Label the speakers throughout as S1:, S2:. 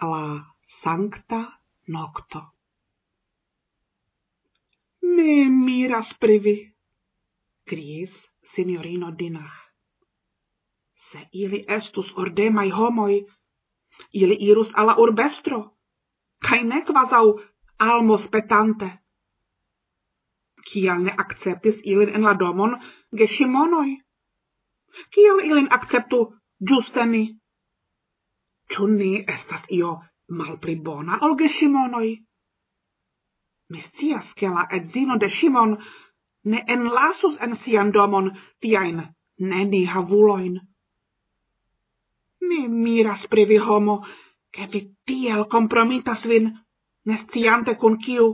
S1: la sancta nocto. Me miras privi, criis signorino Dinah. Se ili estus ordemai homoi, ili irus alla urbestro, cae ne quasau almos petante. Kial ne acceptis ilin en la domon geshimonoi? Kial ilin acceptu giuste ni? Ciu ni estas io malpli bona ol geshimonoi? Mi scias che la edzino de Shimon ne enlasus en sian domon tiain neni havuloin. Mi miras privi homo, che vi tiel compromitas vin, nesciante cun kiu.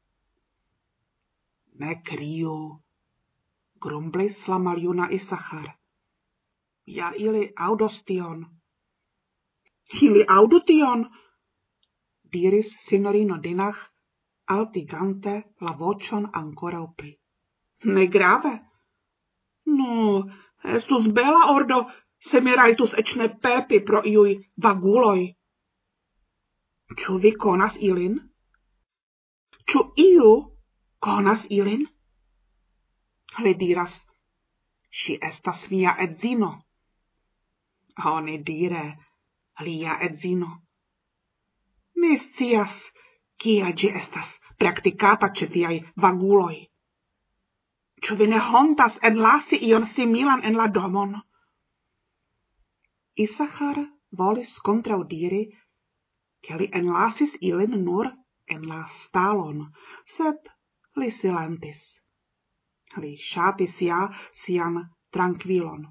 S1: Ne criu, grumblis la maljuna Isachar. Ja ili audos tion. Ili audu tion, diris signorino Dinah, altigante la vocion ancora pli. Ne grave? No, estus bela ordo, se mi raitus ec ne pepi pro iui vaguloi. Ciu vi conas ilin? Ciu iu conas ilin? Le diras, si estas mia edzino. Oni dire, lia edzino. Mi scias, kia gi estas practicata ce tiai vaguloi. Ciu vi ne hontas enlasi ion similan en la domon? Isachar volis contraudiri, che li enlasis ilin nur en la stalon, sed li silentis. Li shatis ja sian tranquilon.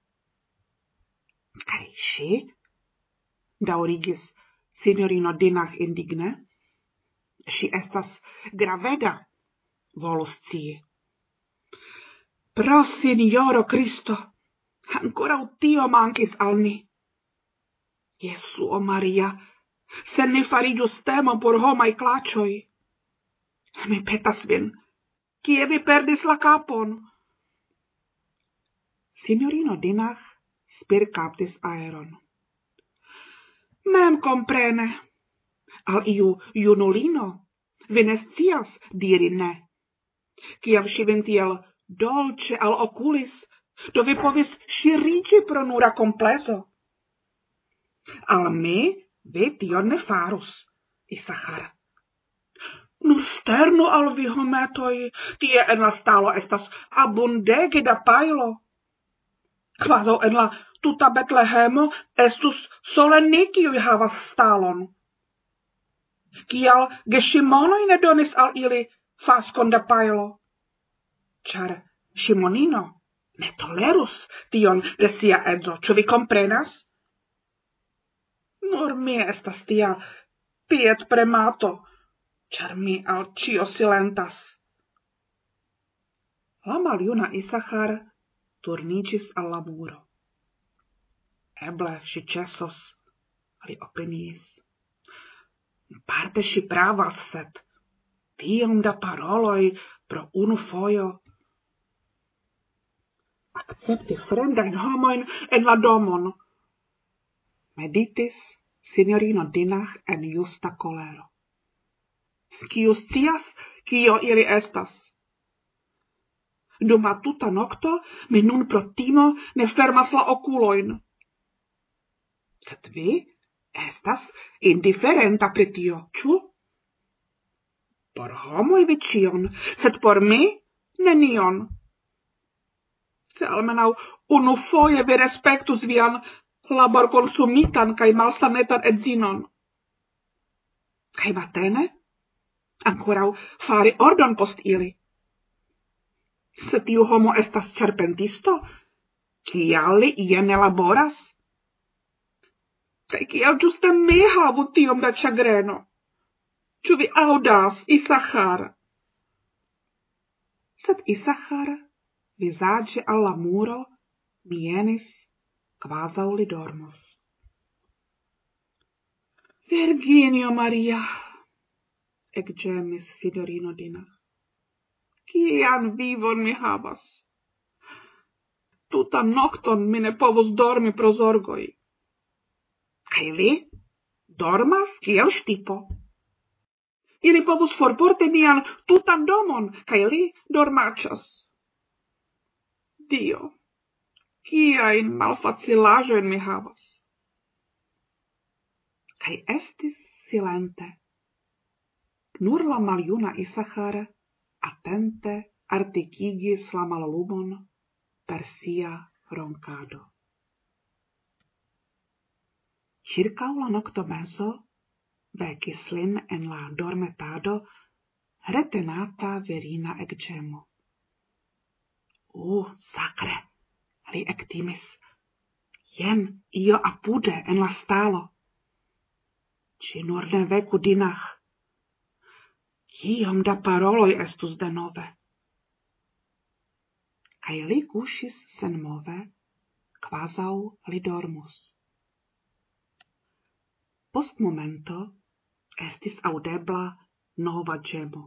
S1: Kai si? Daurigis signorino Dinah indigne. Si estas gravega, volus scii. Pro Signoro Cristo, ancora tio mancis al ni. Jesuo Maria, se ne farigius temo por homai clacioi. Mi petas vin, kie vi perdis la capon? Signorino Dinah spircaptis aeron. Mem comprene, al iu junulino, vi ne scias diri ne. Ciam si vin tiel dolce al oculis, do vi povis sirigi pro nura completo. Al me, vi tion ne farus, Isachar. Nu sternu al vi hometoi, tie en la stalo estas abundege da pailo. Quaso en la tuta Betlehemo estus sole ni kiui havas stalon. Kial geshimonoi ne donis al ili faskon da pailo? Char Shimonino ne tolerus tion de sia edzo, ciu vi comprenas? Nur mi estas tia piet premato, char mi al cio silentas. La maljuna Isachar turnicis al laburo. Eble si cesos, li opiniis. Parte si pravas, sed tiom da paroloi pro unu foio. Accepti fremdain homoin en la domon. Meditis signorino Dinah en justa colero. Kiu scias, kio ili estas? Dum la tuta nocto, mi nun pro timo ne fermas la oculoin. Sed vi estas indiferenta pri tio, ciu? Por homoi vi cion, sed por mi nenion. Se almenau unu foie vi respectus vian labor consumitan cae malsanetan edzinon. Cae matene? Ancorau fari ordon post ili. Se tiu homo estas serpentisto, kial li ien elaboras? Cae kial giuste me havu tiom da chagreno? Ciu vi audas, Isachar? Sed Isachar, visage alla muro, mienis, quasau li dormos. Virginio Maria, ec gemis signorino Dinah, cian vivon mi havas? Tuta nocton mi ne povus dormi pro zorgoi. Cae li? dormas kiel štipo. Ili povus forporti mian tutan domon, kaj li dormaĉas. Dio, kiajn malfacilaĵojn mi havas. Kaj estis silente. Nur la maljuna Isachar atente artikigis la mallumon per sia ronkado. Ĉirkaŭ la noktomezo vekis lin en la dormetado retenata virina ekĝemo. Sakre, li ektimis. Jen io apude en la stalo. Ŝi nur ne veku Dinah. Kiom da paroloj estus denove. Kaj li kuŝis senmove, kvazaŭ li dormus. Post momento estis aŭdebla nova ĝemo.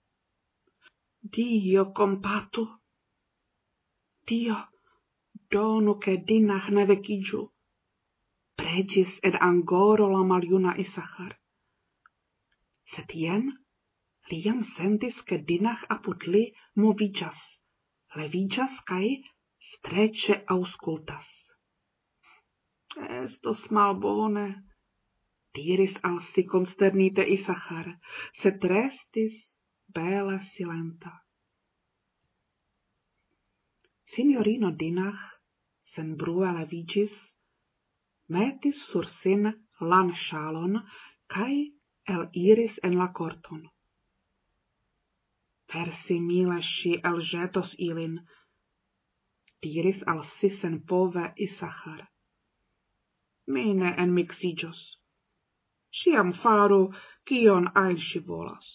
S1: Dio kompatu. Dio, donu ke Dinah ne vekiĝu. Preĝis ed angoro la maljuna Isachar. Sed jen li jam sentis ke Dinah apud li moviĝas, leviĝas kaj streĉe aŭskultas. Estos malbone, diris al si konsternite Isachar, sed restis bele silenta. Sinjorino Dinah senbrue leviĝis, metis sur sin lanŝalon kaj eliris en la korton. Persimile ŝi elĵetos ilin, diris al si senpove Isachar. Mi ne enmiksiĝos. Ŝiam faru kion ajn ŝi volas.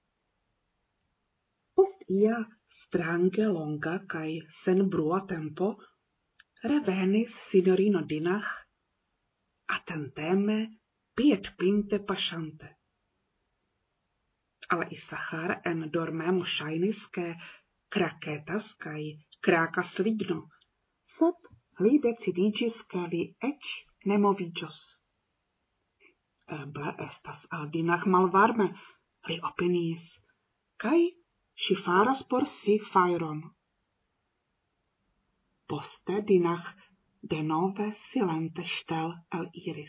S1: Post ia strange longa kaj senbrua tempo revenis sinjorino Dinah, atenteme piedpinte paŝante. Al Isachar en dormemo ŝajnis, ke kraketas kaj krakas ligno, sed li decidiĝis, ke li eĉ ne moviĝos. Eble estas al Dinah malvarme, li opiniis, kaj ŝi faras por si fajron. Poste Dinah denove silente ŝtel eliris.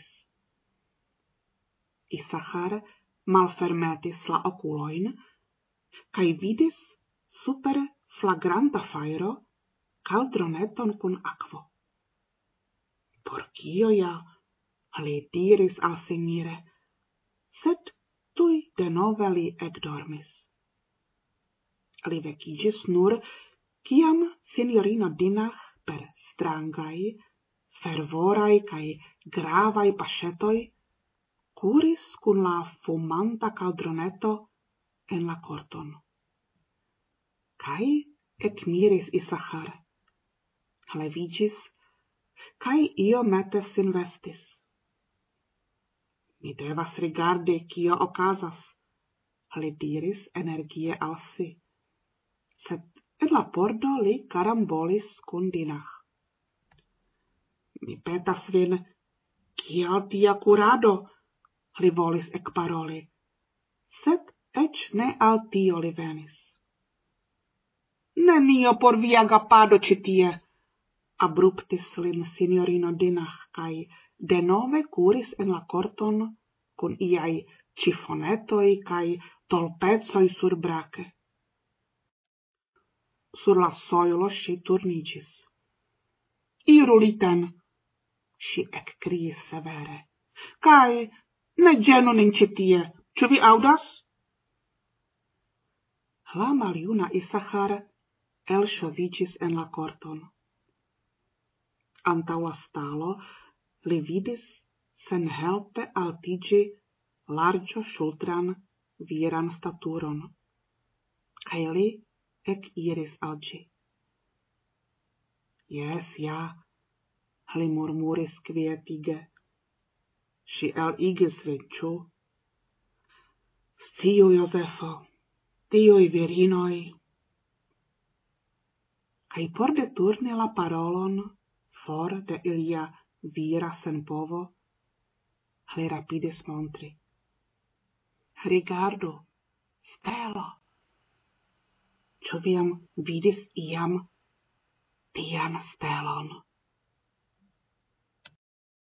S1: Isachar malfermetis la okulojn kaj vidis super flagranta fajro kaldroneton kun akvo. Por kio ja? Li diris al si mire, sed tuj denove li ekdormis. Li vekiĝis nur, kiam sinjorino Dinah per strangaj, fervoraj kaj gravaj paŝetoj kuris kun la fumanta kaldroneto en la korton. Kaj ekmiris Isachar. Leviĝis kaj iomete sin vestis. Mi devas rigardi, kio okazas, li diris energie al si. Sed en la pordo li karambolis kun Dinah. Mi petas vin, kial tia kurado, li volis ekparoli, sed eĉ ne al tio li venis. Nenio por via agapado ĉi tie, abruptis lin sinjorino Dinah kaj denove kuris en la korton kun iaj ĉifonetoj kaj tolpecoj surbrake. Sur la sojlo ŝi turniĝis. Iru liten, ŝi ekkriis severe, kaj ne ĝenu nin ĉi tie, ĉu vi aŭdas? La maljuna Isachar elŝoviĝis en la korton. Antaŭ la stalo li vidis senhelpe altiĝi larĝoŝultran viran staturon, kaj li ekiris al ĝi. Jes, ja, li murmuris kvietige. Ŝi eligis vin, ĉu? Sciu, Jozefo, tiuj virinoj. Kaj por deturni la parolon for de ilia vira senpovo, rapides montri. Rigardu, stelo. Ĉu vi jam vidis iam tian stelon?